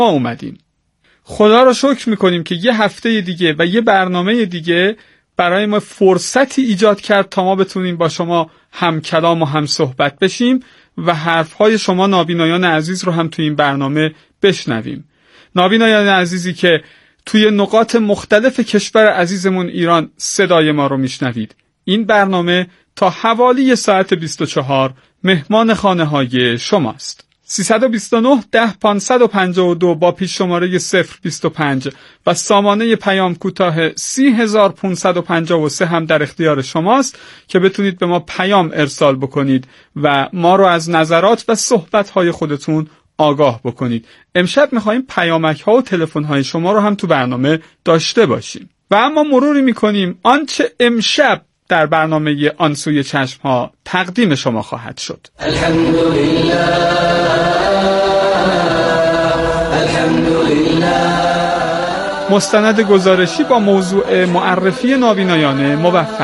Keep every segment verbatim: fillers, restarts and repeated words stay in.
ما اومدیم. خدا رو شکر میکنیم که یه هفته دیگه و یه برنامه دیگه برای ما فرصتی ایجاد کرد تا ما بتونیم با شما هم کلام و هم صحبت بشیم و حرفهای شما نابینایان عزیز رو هم توی این برنامه بشنویم. نابینایان عزیزی که توی نقاط مختلف کشور عزیزمون ایران صدای ما رو میشنوید. این برنامه تا حوالی ساعت بیست و چهار مهمان خانه های شماست. سیصد و بیست و نه ده پانصد و پنجاه و دو با پیش شماره صفر بیست و پنج و سامانه پیام کوتاه سی هزار و پانصد و پنجاه و سه هم در اختیار شماست که بتونید به ما پیام ارسال بکنید و ما رو از نظرات و صحبت‌های خودتون آگاه بکنید. امشب می‌خوایم پیامک ها و تلفن های شما رو هم تو برنامه داشته باشیم. و اما مروری می‌کنیم آنچه امشب در برنامه آن سوی چشم ها تقدیم شما خواهد شد. الحمدلله الحمدلله مستند گزارشی با موضوع معرفی نابینایان موفق.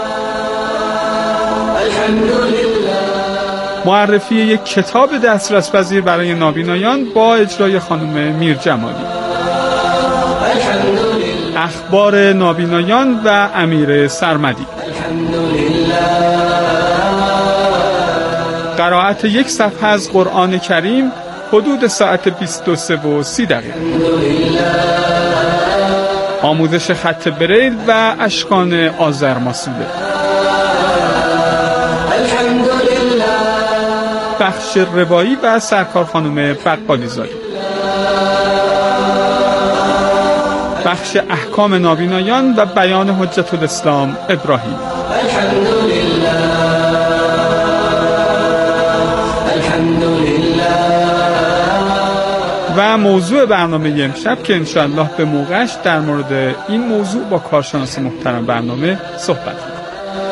الحمدلله معرفی یک کتاب دسترس پذیر برای نابینایان با اجرای خانم میرجمالی. اخبار نابینایان و امیر سرمدی. قرائت یک صفحه از قرآن کریم حدود ساعت بیست و سه و سی دقیقه. آموزش خط بریل و اشکان آذرماسوله. بخش روایی و سرکار خانم بقالی زاده. بخش احکام نابینایان و بیان حجت الاسلام ابراهیم. و موضوع برنامه امشب که انشاءالله به موقعش در مورد این موضوع با کارشناس محترم برنامه صحبت می‌کنیم.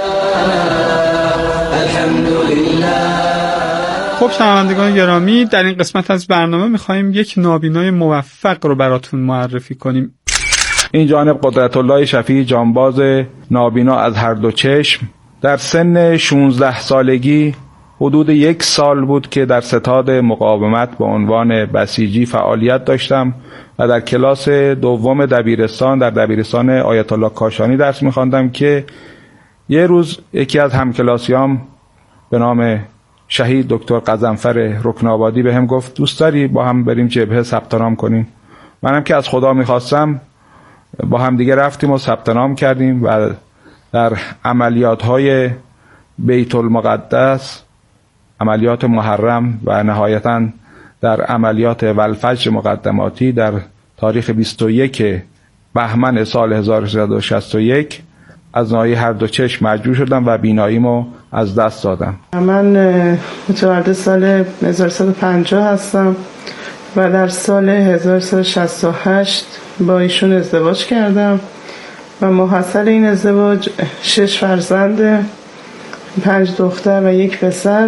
خب شنوندگان گرامی، در این قسمت از برنامه می‌خوایم یک نابینای موفق رو براتون معرفی کنیم. این جانب قدرت الله شفیع جانباز نابینا از هر دو چشم در سن شانزده سالگی حدود یک سال بود که در ستاد مقاومت به عنوان بسیجی فعالیت داشتم و در کلاس دوم دبیرستان در دبیرستان آیت الله کاشانی درس می‌خواندم که یه روز یکی از همکلاسیام به نام شهید دکتر قزنفر رکنابادی به هم گفت دوست داری با هم بریم جبهه ثبت نام کنیم؟ منم که از خدا می‌خواستم با هم دیگه رفتیم و ثبت نام کردیم و در عملیات‌های بیت المقدس، عملیات محرم و نهایتاً در عملیات والفجر مقدماتی در تاریخ بیست و یک بهمن سال هزار و سیصد و شصت و یک از ناحیه هر دو چشم مجروح شدم و بیناییمو از دست دادم. من متولد سال هزار و سیصد و پنجاه هستم و در سال هزار و سیصد و شصت و هشت با ایشون ازدواج کردم و محصل این ازدواج شش فرزند، پنج دختر و یک پسر.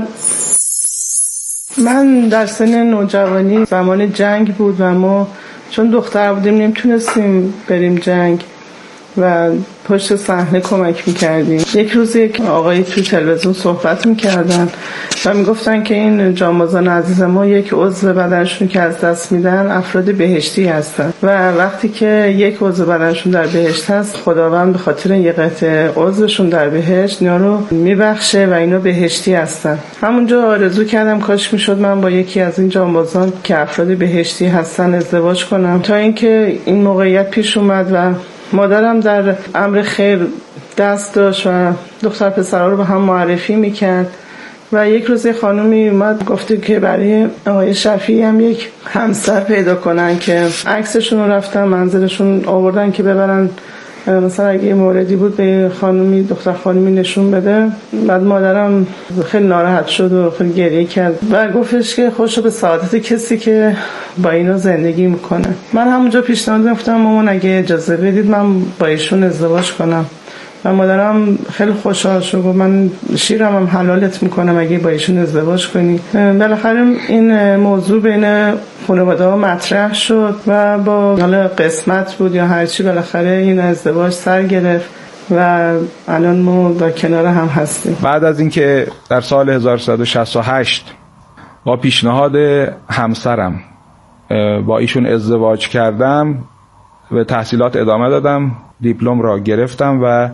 من در سن نوجوانی زمان جنگ بود و ما چون دختر بودیم نمیتونستیم بریم جنگ و پشت صحنه کمک میکردیم. یک روز یک آقایی توی تلویزیون صحبت میکردن و میگفتن که این جانبازان عزیز ما یک عضو بدنشون که از دست میدن افراد بهشتی هستن و وقتی که یک عضو بدنشون در بهشت هست خداوند به خاطر یک قطعه عضوشون در بهشت اینا رو میبخشه و اینا بهشتی هستن. همونجا آرزو کردم کاش میشد من با یکی از این جانبازان که افراد بهشتی هستن ازدواج کنم، تا اینکه این موقعیت پیش اومد و مادرم در امر خیر دست داشت و دختر پسرها رو به هم معرفی میکرد و یک روز خانومی اومد گفته که برای آقای شفیعی هم یک همسر پیدا کنن که عکسشون رو رفتن منزلشون آوردن که ببرن مثلا اگه موردی بود به خانومی دختر خانومی نشون بده. بعد مادرم خیلی ناراحت شد و خیلی گریه کرد و گفتش که خوشو به سعادت کسی که با اینا زندگی میکنه. من همونجا پیشنهاد گفتم مامان اگه اجازه بدید من با ایشون ازدواج کنم و مادرم خیلی خوشحال شد و من شیرم هم حلالت میکنم اگه با ایشون ازدواج کنی. بالاخره این موضوع بین خانواده ها مطرح شد و با حالا قسمت بود یا هرچی بالاخره این ازدواج سر گرفت و الان ما در کنار هم هستیم. بعد از اینکه در سال هزار و سیصد و شصت و هشت با پیشنهاد همسرم با ایشون ازدواج کردم به تحصیلات ادامه دادم، دیپلم را گرفتم و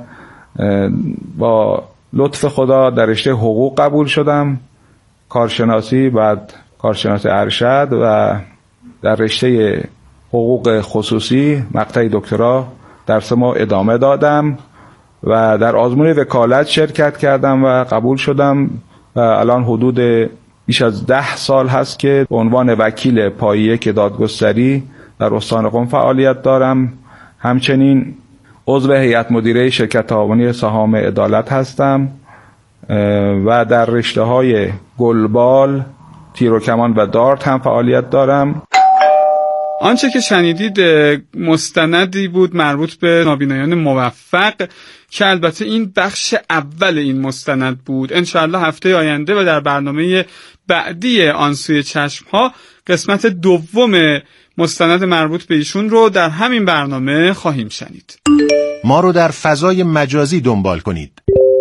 با لطف خدا در رشته حقوق قبول شدم، کارشناسی، بعد کارشناس ارشد و در رشته حقوق خصوصی مقطع دکترا درس ما ادامه دادم و در آزمون وکالت شرکت کردم و قبول شدم و الان حدود بیش از ده سال هست که به عنوان وکیل پایه که دادگستری در استان قم فعالیت دارم. همچنین عضو هیئت مدیره شرکت تعاونی سهام عدالت هستم و در رشته های گلبال، تیر و کمان و دارت هم فعالیت دارم. آنچه که شنیدید مستندی بود مربوط به نابینایان موفق که البته این بخش اول این مستند بود. انشاءالله هفته آینده و در برنامه بعدی آن سوی چشم ها قسمت دوم مستند مربوط به ایشون رو در همین برنامه خواهیم شنید. ما رو در فضای مجازی دنبال کنید.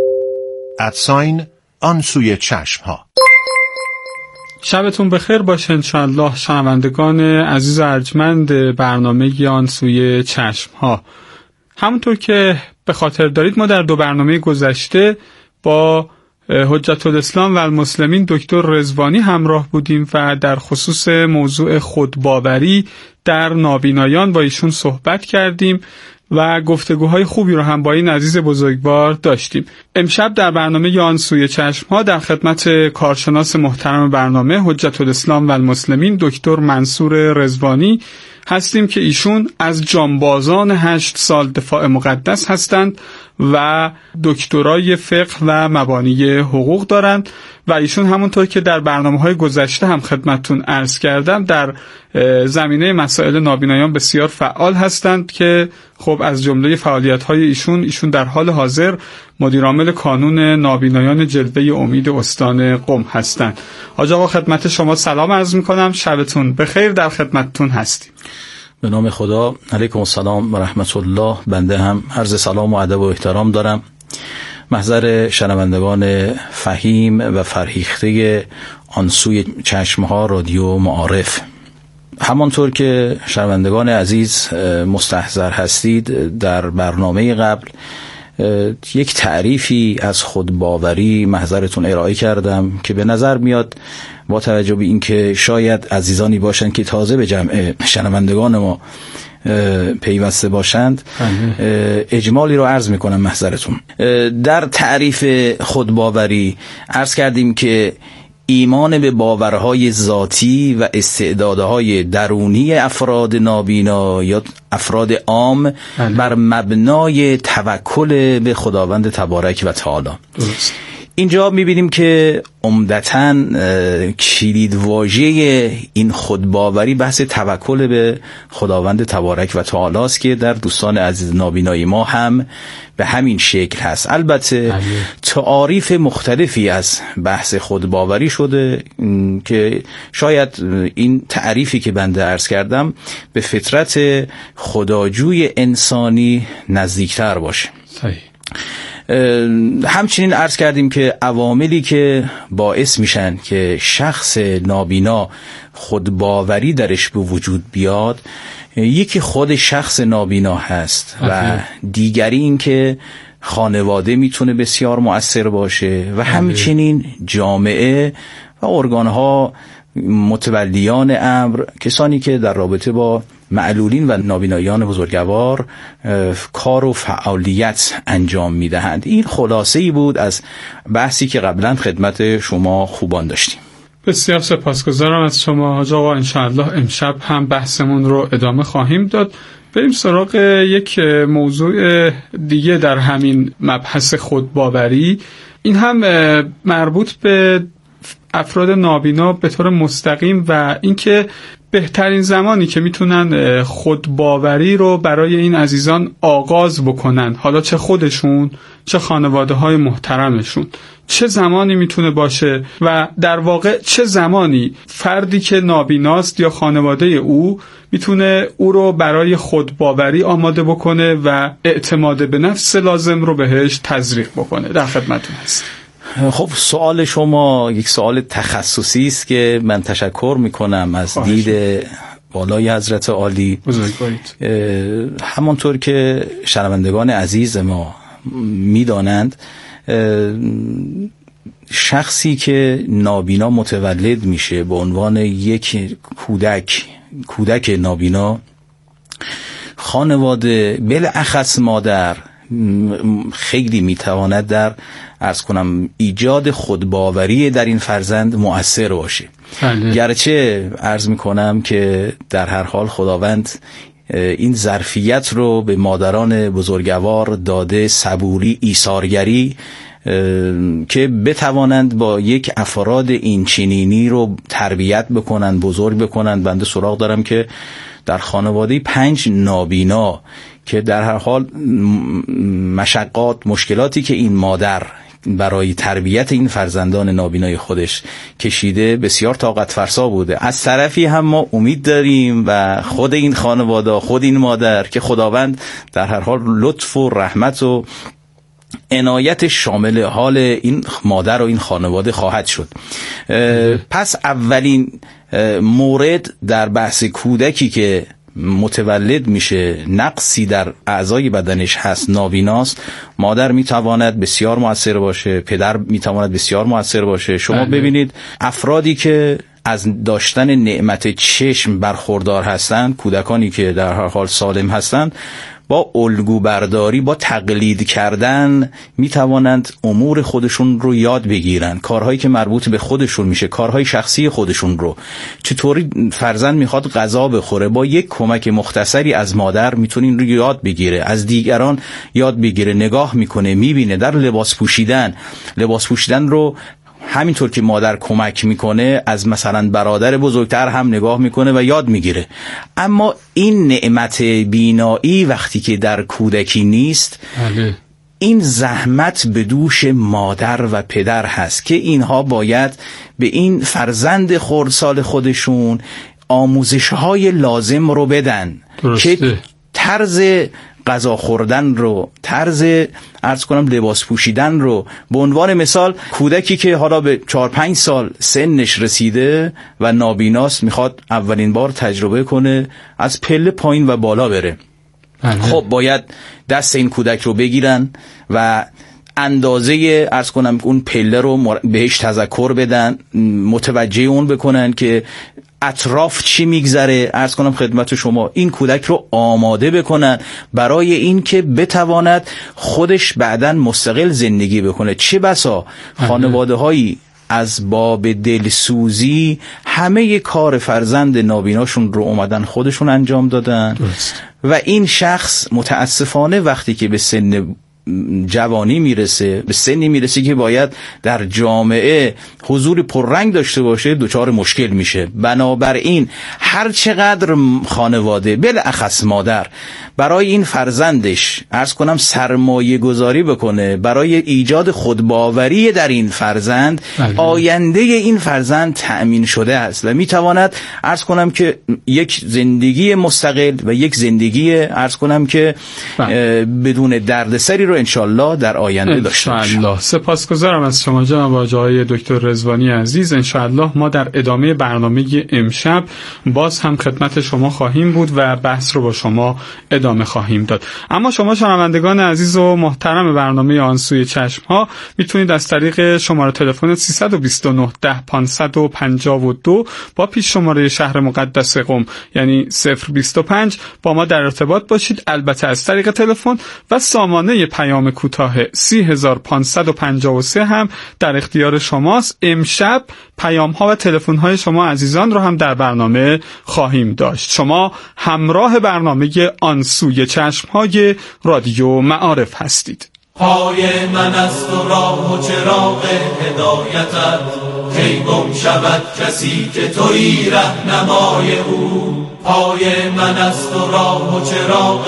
ادساین آن سوی چشم ها. شبتون بخیر باشه انشاءالله شنوندگان عزیز و ارجمند برنامه آن سوی چشم ها. همونطور که به خاطر دارید ما در دو برنامه گذشته با حجت الاسلام و المسلمین دکتر رضوانی همراه بودیم و در خصوص موضوع خودباوری در نابینایان با ایشون صحبت کردیم و گفتگوهای خوبی رو هم با این عزیز بزرگوار داشتیم. امشب در برنامه آن سوی چشم ها در خدمت کارشناس محترم برنامه حجت الاسلام و المسلمین دکتر منصور رضوانی هستیم که ایشون از جانبازان هشت سال دفاع مقدس هستند و دکترای فقه و مبانی حقوق دارند و ایشون همونطور که در برنامه‌های گذشته هم خدمتتون عرض کردم در زمینه مسائل نابینایان بسیار فعال هستند که خب از جمله فعالیت‌های ایشون ایشون در حال حاضر مدیر عامل کانون نابینایان جلوه امید استان قم هستند. حاج آقا خدمت شما سلام عرض می‌کنم، شبتون بخیر، در خدمتتون هستیم. به نام خدا، علیکم السلام و رحمت الله. بنده هم عرض سلام و ادب و احترام دارم محضر شنوندگان فهیم و فرهیخته آن سوی چشمها رادیو معارف. همانطور که شنوندگان عزیز مستحضر هستید در برنامه قبل یک تعریفی از خودباوری محضرتون ارائه کردم که به نظر میاد با توجه به اینکه شاید عزیزانی باشند که تازه به جمع شنوندگان ما پیوسته باشند اجمالی رو عرض میکنم محضرتون. در تعریف خودباوری عرض کردیم که ایمان به باورهای ذاتی و استعدادهای درونی افراد نابینا یا افراد عام بر مبنای توکل به خداوند تبارک و تعالی. درست. اینجا میبینیم که عمدتاً کلید واژه این خودباوری بحث توکل به خداوند تبارک و تعالی است که در دوستان عزیز نابینای ما هم به همین شکل هست. البته تعاریف مختلفی از بحث خودباوری شده که شاید این تعریفی که بنده عرض کردم به فطرت خداجوی انسانی نزدیکتر باشه. صحیح. همچنین عرض کردیم که عواملی که باعث میشن که شخص نابینا خودباوری درش به وجود بیاد، یکی خود شخص نابینا هست و دیگری این که خانواده میتونه بسیار مؤثر باشه و همچنین جامعه و ارگانها متولیان امر، کسانی که در رابطه با معلولین و نابینایان بزرگوار کار و فعالیت انجام میدهند. این خلاصه‌ای بود از بحثی که قبلا خدمت شما خوبان داشتیم. بسیار سپاسگزارم از شما حاج آقا. انشاءالله امشب هم بحثمون رو ادامه خواهیم داد. بریم سراغ یک موضوع دیگه در همین مبحث خودباوری. این هم مربوط به افراد نابینا به طور مستقیم و اینکه بهترین زمانی که میتونن خودباوری رو برای این عزیزان آغاز بکنن، حالا چه خودشون چه خانواده های محترمشون، چه زمانی میتونه باشه و در واقع چه زمانی فردی که نابیناست یا خانواده او میتونه او رو برای خودباوری آماده بکنه و اعتماد به نفس لازم رو بهش تزریق بکنه. در خدمتتون هست. خب سوال شما یک سوال تخصصی است که من تشکر میکنم از دید بالای حضرت عالی. بزرگوارید. همانطور که شنوندگان عزیز ما میدانند، شخصی که نابینا متولد میشه به عنوان یک کودک کودک نابینا، خانواده بالاخص مادر خیلی میتواند در عرض کنم ایجاد خودباوری در این فرزند مؤثر باشه. بله. گرچه عرض میکنم که در هر حال خداوند این ظرفیت رو به مادران بزرگوار داده، صبوری، ایثارگری، که بتوانند با یک افراد این چنینی رو تربیت بکنند، بزرگ بکنند. بنده سراغ دارم که در خانواده پنج نابینا که در هر حال مشقات، مشکلاتی که این مادر برای تربیت این فرزندان نابینای خودش کشیده بسیار طاقت فرسا بوده. از طرفی هم ما امید داریم و خود این خانواده، خود این مادر، که خداوند در هر حال لطف و رحمت و عنایت شامل حال این مادر و این خانواده خواهد شد. پس اولین مورد در بحث کودکی که متولد میشه، نقصی در اعضای بدنش هست، نابیناست، مادر میتواند بسیار مؤثر باشه، پدر میتواند بسیار مؤثر باشه. شما ببینید افرادی که از داشتن نعمت چشم برخوردار هستند، کودکانی که در هر حال سالم هستند، با الگو برداری، با تقلید کردن میتوانند امور خودشون رو یاد بگیرن، کارهایی که مربوط به خودشون میشه، کارهای شخصی خودشون رو. چطوری فرزند میخواد غذا بخوره، با یک کمک مختصری از مادر میتونه این رو یاد بگیره، از دیگران یاد بگیره، نگاه میکنه، میبینه. در لباس پوشیدن، لباس پوشیدن رو همینطور که مادر کمک میکنه، از مثلا برادر بزرگتر هم نگاه میکنه و یاد میگیره. اما این نعمت بینایی وقتی که در کودکی نیست، بله، این زحمت به دوش مادر و پدر هست که اینها باید به این فرزند خردسال خودشون آموزش‌های لازم رو بدن. درسته. که طرز غذا خوردن رو، طرز عرض کنم لباس پوشیدن رو، به عنوان مثال کودکی که حالا به چهار پنج سال سنش رسیده و نابیناست، میخواد اولین بار تجربه کنه از پله پایین و بالا بره. خب باید دست این کودک رو بگیرن و اندازه عرض کنم اون پله رو بهش تذکر بدن، متوجه اون بکنن که اطراف چی میگذره. عرض کنم خدمت شما این کودک رو آماده بکنن برای این که بتواند خودش بعداً مستقل زندگی بکنه. چه بسا خانواده هایی از باب دلسوزی همه کار فرزند نابیناشون رو اومدن خودشون انجام دادن. درست. و این شخص متاسفانه وقتی که به سن جوانی میرسه، به سنی میرسه که باید در جامعه حضور پررنگ داشته باشه، دچار مشکل میشه. بنابراین هر چقدر خانواده بالاخص مادر برای این فرزندش عرض کنم سرمایه گذاری بکنه برای ایجاد خودباوری در این فرزند، بله، آینده این فرزند تأمین شده است و میتواند عرض کنم که یک زندگی مستقل و یک زندگی عرض کنم که بله، بدون دردسری رو انشالله در آینده داشته باشیم. انشالله. سپاسگزارم از شما جناب آقای دکتر رضوانی عزیز. انشالله ما در ادامه برنامه امشب باز هم خدمت شما خواهیم بود و بحث رو با شما ادامه خواهیم داد. اما شما شنوندگان عزیز و محترم برنامه آن سوی چشم ها میتونید از طریق شماره تلفن سیصد و بیست و نه ده پانصد و پنجاه و دو با پیش شماره شهر مقدس قم یعنی صفر بیست و پنج با ما در ارتباط باشید، البته از طریق تلفن، و سامانه پیام کوتاه سی هزار پانصد و پنجاه و سه هم در اختیار شماست. امشب پیام ها و تلفن های شما عزیزان رو هم در برنامه خواهیم داشت. شما همراه برنامه آن سوی چشم های رادیو معارف هستید. پای من است و راه و چراغ هدایتت، کی گم شود کسی که تویی رهنمای او. پای من است و راه و چراغ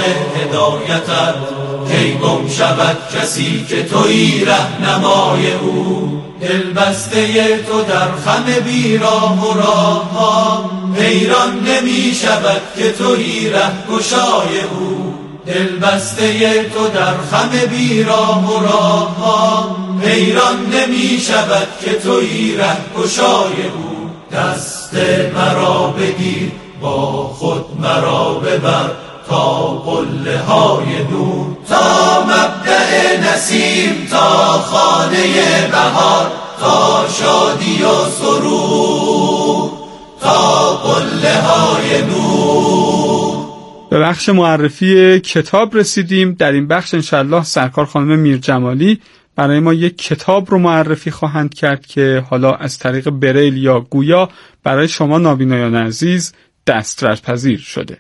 هدایتت، کی گم شود کسی که تویی رهنمای او. دل بسته تو در خم بیراه و راه ها، حیران نمی شود که تویی رهگشای او. دل بسته تو در خم بیراه و راه ها، حیران نمی شود که تویی رهگشای او. دست مرا بگیر با خود مرا ببر تا قله های نور، تا مبدأ نسیم، تا خانه بهار، تا شادی و سرور، تا قله های نور. به بخش معرفی کتاب رسیدیم. در این بخش انشاءالله سرکار خانم میرجمالی برای ما یک کتاب رو معرفی خواهند کرد که حالا از طریق بریل یا گویا برای شما نابینایان عزیز دسترس پذیر شده.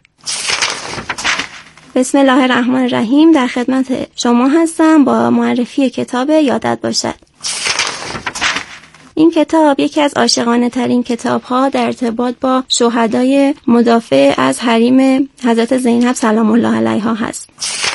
بسم الله الرحمن الرحیم. در خدمت شما هستم با معرفی کتاب یادت باشد. این کتاب یکی از عاشقانه ترین کتاب ها در ارتباط با شهدای مدافع از حریم حضرت زینب سلام الله علیها هست.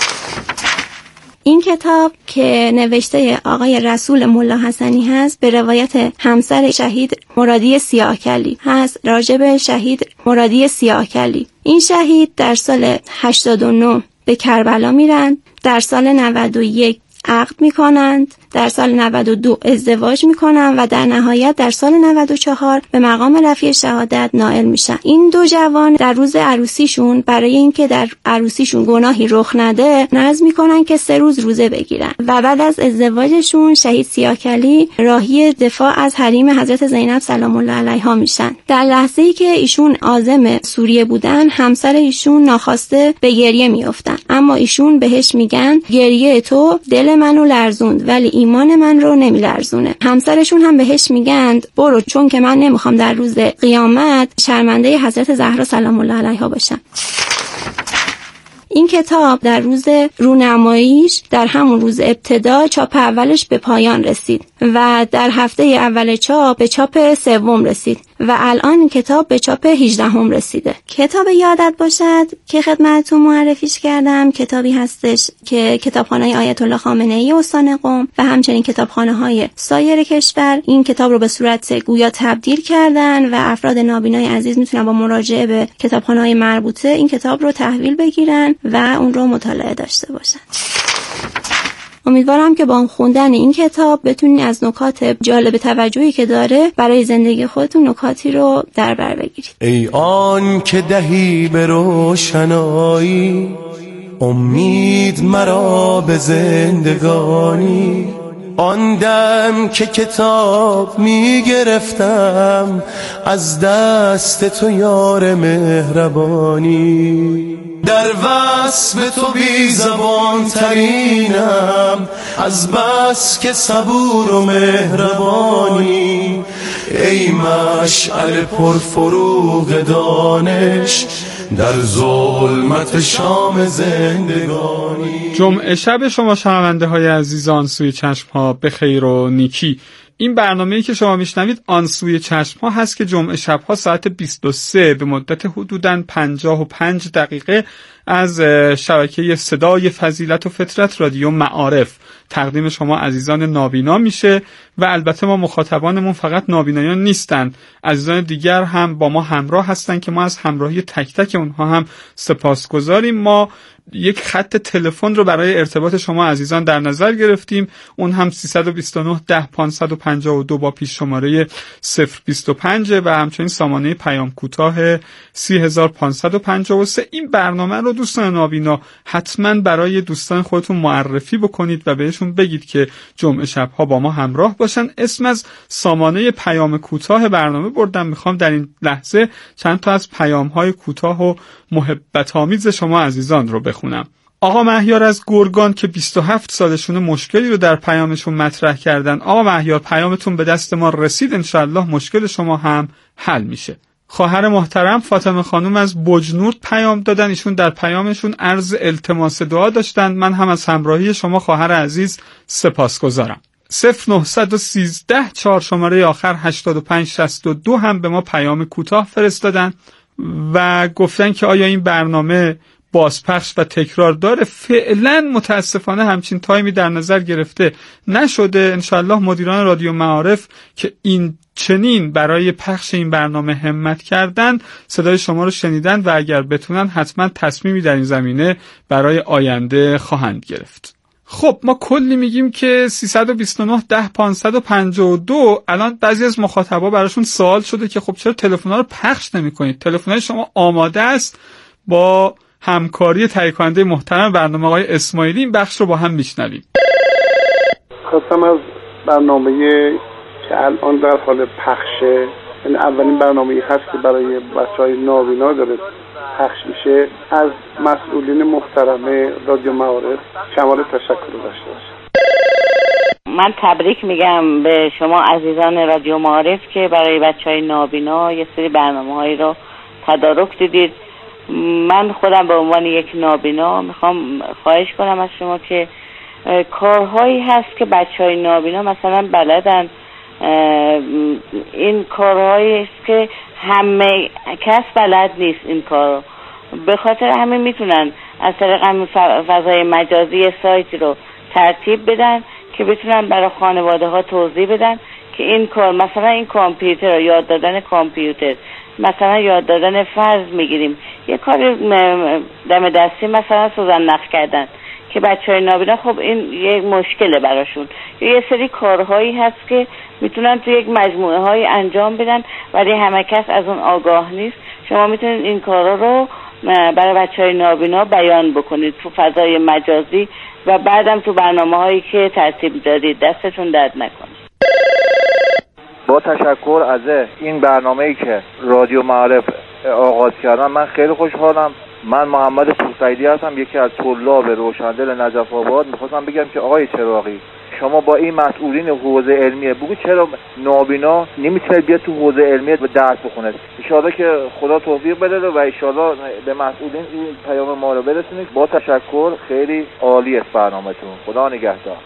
این کتاب که نوشته آقای رسول ملا حسنی هست به روایت همسر شهید مرادی سیاهکلی هست، راجع به شهید مرادی سیاهکلی. این شهید در سال هشتاد و نه به کربلا میرن، در سال نود و یک عقد میکنند، در سال نود و دو ازدواج میکنن و در نهایت در سال نود و چهار به مقام رفیع شهادت نائل میشن. این دو جوان در روز عروسیشون برای اینکه در عروسیشون گناهی رخ نده نذر میکنن که سه روز روزه بگیرن و بعد از ازدواجشون شهید سیاهکلی راهی دفاع از حریم حضرت زینب سلام الله علیها میشن. در لحظه‌ای که ایشون عازم سوریه بودن همسر ایشون ناخواسته به گریه میافتن، اما ایشون بهش میگن گریه تو دل منو لرزوند ولی ایمان من رو نمیلرزونه. همسرشون هم بهش میگند برو، چون که من نمیخوام در روز قیامت شرمنده حضرت زهرا سلام الله علیها باشم. این کتاب در روز رونماییش در همون روز ابتدا چاپ اولش به پایان رسید و در هفته اول چاپ به چاپ سوم رسید و الان این کتاب به چاپ هجدهم رسیده. کتاب یادت باشد که خدمتتون معرفیش کردم کتابی هستش که کتابخانه آیت الله خامنه ای استان قم و همچنین کتابخانه‌های سایر کشور این کتاب رو به صورت گویا تبدیل کردن و افراد نابینای عزیز میتونن با مراجعه به کتابخانه‌های مربوطه این کتاب رو تحویل بگیرن و اون رو مطالعه داشته باشن. امیدوارم که با خوندن این کتاب بتونین از نکات جالب توجهی که داره برای زندگی خودتون نکاتی رو در بر بگیرید. ای آن که دهی به روشنایی امید مرا به زندگانی، آن دم که کتاب می گرفتم از دست تو یار مهربانی، در وصف تو بی زبان ترینم از بس که صبور و مهربانی، ای مشعل پرفروغ دانش در ظلمت شام زندگانی. جمعه شب شما شنونده های عزیز آن سوی چشم ها به خیر و نیکی. این برنامه‌ای که شما میشنوید آن سوی چشم ها هست که جمعه شب ها ساعت بیست و سه به مدت حدوداً پنجاه و پنج دقیقه از شبکه صدای فضیلت و فطرت رادیو معارف تقدیم شما عزیزان نابینا میشه و البته ما مخاطبانمون فقط نابینایان نیستن، عزیزان دیگر هم با ما همراه هستن که ما از همراهی تک تک اونها هم سپاسگزاریم. ما یک خط تلفن رو برای ارتباط شما عزیزان در نظر گرفتیم، اون هم سیصد و بیست و نه ده پانصد و پنجاه و دو با پیش شماره صفر بیست و پنج و همچنین سامانه پیام کوتاه سی هزار پانصد و پنجاه و سه. این برنامه رو دوستان نابینا حتما برای دوستان خودتون معرفی بکنید و بهشون بگید که جمعه شبها با ما همراه باشن. اسم از سامانه پیام کوتاه برنامه بردم، میخوام در این لحظه چند تا از پیام‌های کوتاه و محبت آمیز شما عزیزان رو بخونم. آقا مهیار از گرگان که بیست و هفت سالشون مشکلی رو در پیامشون مطرح کردن. آقا مهیار پیامتون به دست ما رسید، انشالله مشکل شما هم حل میشه. خواهر محترم فاطمه خانم از بجنورد پیام دادن، ایشون در پیامشون عرض التماس دعا داشتن. من هم از همراهی شما خواهر عزیز سپاسگزارم. صفر نهصد و سیزده چهار شماره آخر هشتاد و پنج شصت و دو هم به ما پیام کوتاه فرستادن و گفتن که آیا این برنامه بازپخش و تکرار داره. فعلا متاسفانه همچین تایمی در نظر گرفته نشده. انشالله مدیران رادیو معارف که این چنین برای پخش این برنامه همت کردن صدای شما رو شنیدن و اگر بتونن حتما تصمیمی در این زمینه برای آینده خواهند گرفت. خب ما کلی میگیم که سیصد و بیست و نه ده پانصد و پنجاه و دو. الان بعضی از مخاطبا براشون سوال شده که خب چرا تلفن‌ها رو پخش نمی‌کنید؟ تلفن‌های شما آماده است. با همکاری تهیه کننده محترم برنامه آقای اسماعیلی این بخش رو با هم میشنویم. خواستم از برنامه که الان در حال پخشه، این اولین برنامه‌ای هست که برای بچه‌های نابینا داره پخش میشه، از مسئولین محترم رادیو معارف کمال تشکر داشته باشم. من تبریک میگم به شما عزیزان رادیو معارف که برای بچهای نابینا یه سری برنامه‌هایی رو تدارک دیدید. من خودم به عنوان یک نابینا میخوام خواهش کنم از شما که کارهایی هست که بچهای نابینا مثلا بلدن، این کارهایی است که همه کس بلد نیست این کارو، به خاطر همین میتونن از طریق فضای مجازی سایتی رو ترتیب بدن که بتونن برای خانواده ها توضیح بدن که این کار، مثلا این کامپیوتر رو یاد دادن کامپیوتر، مثلا یاد دادن فرض میگیریم یه کار دم دستی مثلا سوزن نخ کردن که بچهای نابینا خب این یه مشکله براشون، یه سری کارهایی هست که میتونن تو یک مجموعه های انجام بدن ولی همه کس از اون آگاه نیست. شما میتونید این کارا رو برای بچهای نابینا بیان بکنید تو فضای مجازی و بعدم تو برنامه هایی که ترتیب دادید. دستتون درد نکنه. با تشکر از این برنامه‌ای که رادیو معارف آغاز کردن من خیلی خوشحالم. من محمد پورسعیدی هستم، یکی از طلاب روشندل نجف آباد. میخواستم بگم که آقای چراغی، شما با این مسئولین حوزه علمیه بگو چرا نابینا نمیتونه بیاد تو حوزه علمیه و درس بخونه. ان شاءالله که خدا توفیق بده و ان شاءالله به مسئولین این پیام ما رو برسونید. با تشکر، خیلی عالی است برنامه‌تون. خدا نگهدار.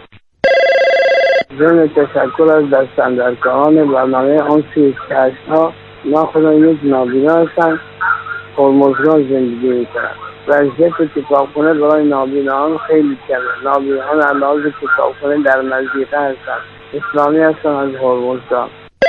ضمن تشکر از دستاندرکاران برنامه آن سی کشف‌ها. من خودم یک نابینا هستم، هرمزگان زندگی میکنم. وضعیت کتابخونه برای نابیناان خیلی کمه. نابیناان علاوه کتابخونه در مضیقه هستن. اسلامی هستم از هرمزگان.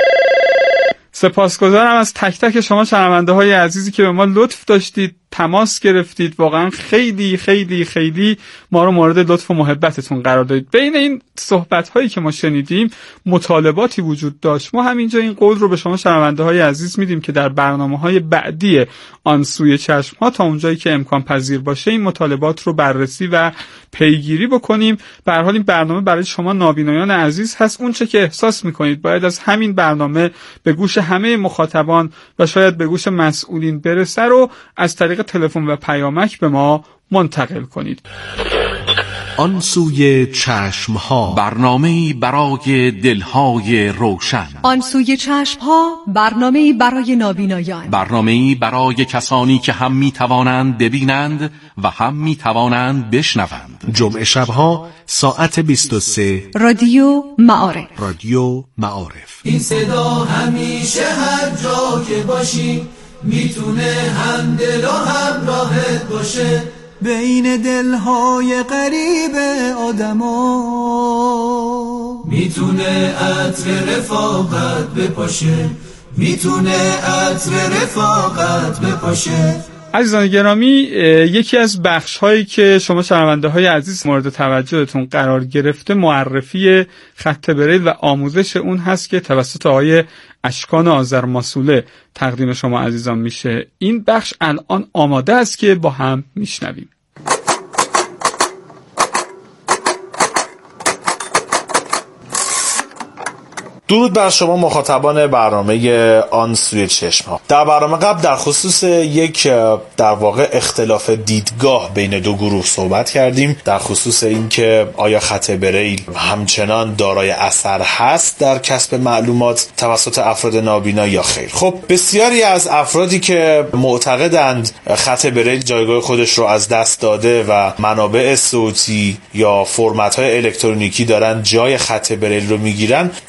سپاسگزارم از تک تک شما شنونده های عزیزی که به ما لطف داشتید، تماس گرفتید. واقعا خیلی خیلی خیلی ما رو مورد لطف و محبتتون قرار دادید. بین این صحبت هایی که ما شنیدیم مطالباتی وجود داشت. ما همینجا این قول رو به شما شنونده های عزیز میدیم که در برنامه های بعدی آن سوی چشم ها تا اونجایی که امکان پذیر باشه این مطالبات رو بررسی و پیگیری بکنیم. به هر حال این برنامه برای شما نابینایان عزیز هست. اون چه که احساس میکنید باید از همین برنامه به گوش همه مخاطبان و شاید به گوش مسئولین برسه رو از طریق تلفن و پیامک به ما منتقل کنید. آن سوی چشمها، برنامه‌ای برای دلهای روشن. آن سوی چشمها، برنامه‌ای برای نابینایان. برنامه‌ای برای کسانی که هم می‌توانند ببینند و هم می‌توانند بشنوند. جمعه شبها ساعت بیست و سه. رادیو معارف. رادیو معارف. این صدا همیشه هر جا که باشی میتونه هم دل و هم راحت باشه، بین دلهای غریب آدما میتونه عطر رفاقت بپاشه، میتونه عطر رفاقت بپاشه. عزیزان گرامی، یکی از بخش هایی که شما شنونده های عزیز مورد توجهتون قرار گرفته معرفی خط بریل و آموزش اون هست که توسط آقای اشکان آذرماسوله تقدیم شما عزیزان میشه. این بخش الان آماده است که با هم میشنویم. درود بر شما مخاطبان برنامه آن سوی چشم ها. در برنامه قبل در خصوص یک در واقع اختلاف دیدگاه بین دو گروه صحبت کردیم، در خصوص اینکه آیا خط بریل همچنان دارای اثر هست در کسب معلومات توسط افراد نابینا یا خیر. خب بسیاری از افرادی که معتقدند خط بریل جایگاه خودش رو از دست داده و منابع صوتی یا فرمت های الکترونیکی دارن جای خط بریل رو میگیرن، استدلال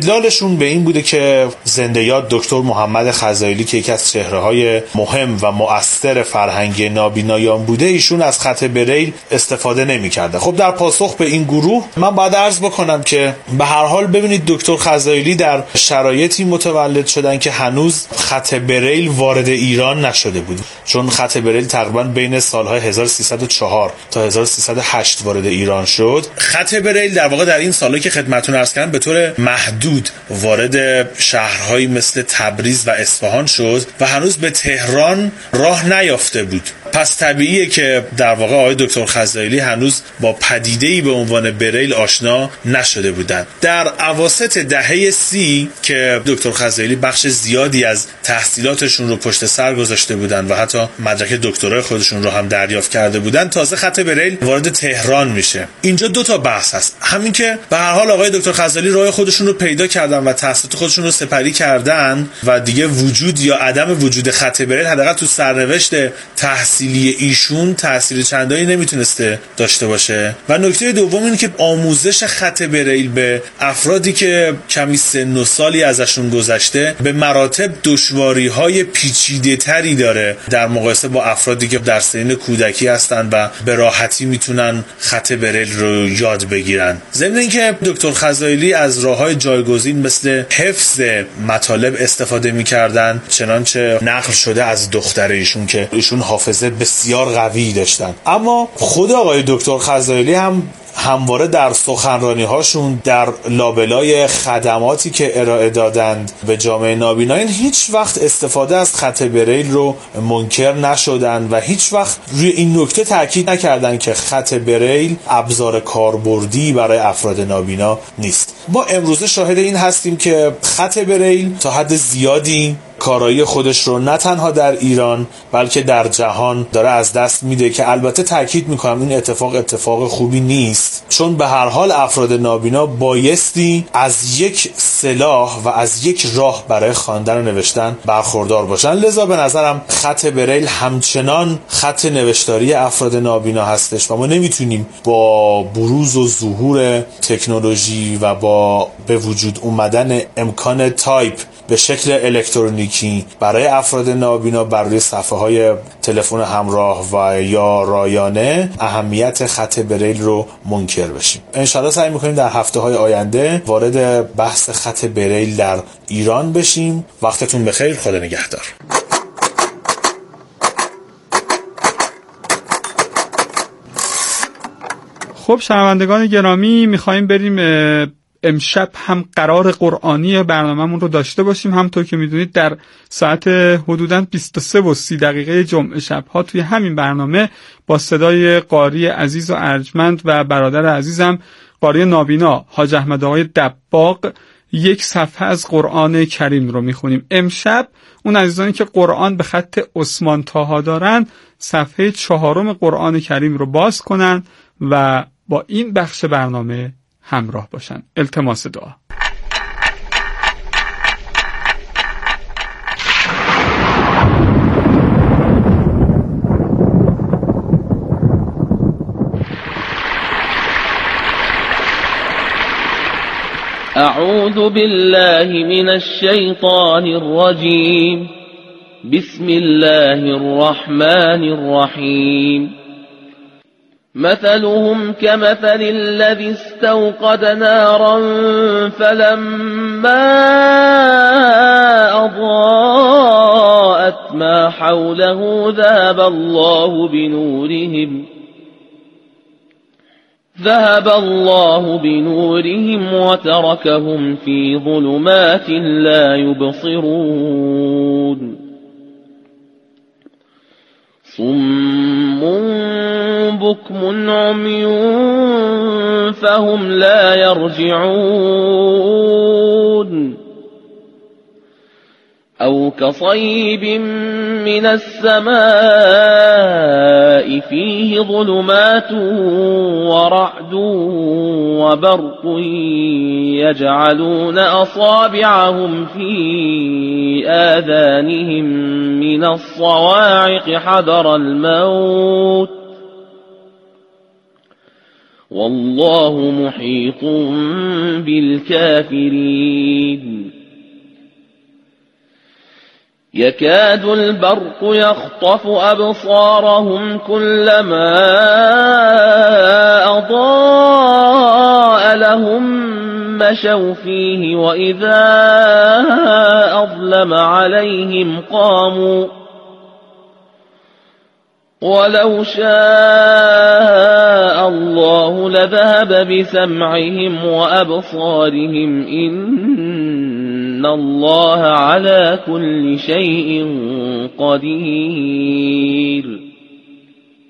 استدلالشون به این بوده که زنده یاد دکتر محمد خزائلی که یکی از چهره‌های مهم و مؤثر فرهنگ نابینایان بوده، ایشون از خط بریل استفاده نمی‌کرده. خب در پاسخ به این گروه من باید عرض بکنم که به هر حال ببینید دکتر خزائلی در شرایطی متولد شدن که هنوز خط بریل وارد ایران نشده بود، چون خط بریل تقریبا بین سالهای هزار و سیصد و چهار تا هزار و سیصد و هشت وارد ایران شد. خط بریل در واقع در این سالایی که خدمتتون عرض کردم به طور محدود وارد شهرهایی مثل تبریز و اصفهان شد و هنوز به تهران راه نیافته بود. پس طبیعیه که در واقع آقای دکتر خزائلی هنوز با پدیده‌ای به عنوان بریل آشنا نشده بودند. در اواسط دهه سی که دکتر خزائلی بخش زیادی از تحصیلاتشون رو پشت سر گذاشته بودند و حتی مدرک دکترای خودشون رو هم دریافت کرده بودند، تازه خط بریل وارد تهران میشه. اینجا دو تا بحث هست. همین که به هر حال آقای دکتر خزائلی راه خودشون رو پیدا کردن و تحصیلات خودشون رو سپری کردن و دیگه وجود یا عدم وجود خط بریل حداقل تو سرنوشت تحصیلی ایشون تأثیر چندانی نمیتونسته داشته باشه. و نکته دوم اینه که آموزش خط بریل به افرادی که کمی سن و سالی ازشون گذشته به مراتب دشواری‌های پیچیده‌تری داره در مقایسه با افرادی که در سن کودکی هستن و به راحتی میتونن خط بریل رو یاد بگیرن. ضمن اینکه دکتر خزائلی از راه‌های جایگزین مثل حفظ مطالب استفاده می‌کردن، چنانچه نقل شده از دختر ایشون که ایشون حافظه بسیار قوی داشتن. اما خود آقای دکتر خزائلی هم همواره در سخنرانی هاشون در لابلای خدماتی که ارائه دادند به جامعه نابینایان هیچ وقت استفاده از خط بریل رو منکر نشدن و هیچ وقت روی این نکته تاکید نکردن که خط بریل ابزار کاربردی برای افراد نابینا نیست. ما امروزه شاهد این هستیم که خط بریل تا حد زیادی کارایی خودش رو نه تنها در ایران بلکه در جهان داره از دست میده که البته تاکید میکنم این اتفاق اتفاق خوبی نیست، چون به هر حال افراد نابینا بایستی از یک سلاح و از یک راه برای خواندن و نوشتن برخوردار باشن. لذا به نظرم خط بریل همچنان خط نوشتاری افراد نابینا هستش و ما نمیتونیم با بروز و ظهور تکنولوژی و با به وجود اومدن امکان تایپ به شکل الکترونیکی برای افراد نابینا بر روی صفحه های تلفن همراه و یا رایانه اهمیت خط بریل رو منکر بشیم. انشالله سعی میکنیم در هفته های آینده وارد بحث خط بریل در ایران بشیم. وقتتون بخیر، خدا نگهدار. خب شنوندگان گرامی، میخوایم بریم امشب هم قرار قرآنی برنامه‌مون رو داشته باشیم. همونطور که میدونید در ساعت حدوداً بیست و سه و سی دقیقه جمعه شب‌ها توی همین برنامه با صدای قاری عزیز و ارجمند و برادر عزیزم قاری نابینا حاج احمد آقای دباغ یک صفحه از قرآن کریم رو میخونیم. امشب اون عزیزانی که قرآن به خط عثمان طاها دارن صفحه چهارم قرآن کریم رو باز کنن و با این بخش برنامه همراه باشن. التماس دعا. اعوذ بالله من الشیطان الرجیم. بسم الله الرحمن الرحیم. مثلهم كمثل الذي استوقد نارا فلما أضاءت ما حوله ذهب الله بنورهم ذهب الله بنورهم وتركهم في ظلمات لا يبصرون صم بكم عمي فهم لا يرجعون أو كصيب من السماء فيه ظلمات ورعد وبرق يجعلون أصابعهم في آذانهم من الصواعق حذر الموت والله محيط بالكافرين يكاد البرق يخطف أبصارهم كلما أضاء لهم مشوا فيه وإذا أظلم عليهم قاموا ولو شاء الله لذهب بسمعهم وأبصارهم إن الله على كل شيء قدير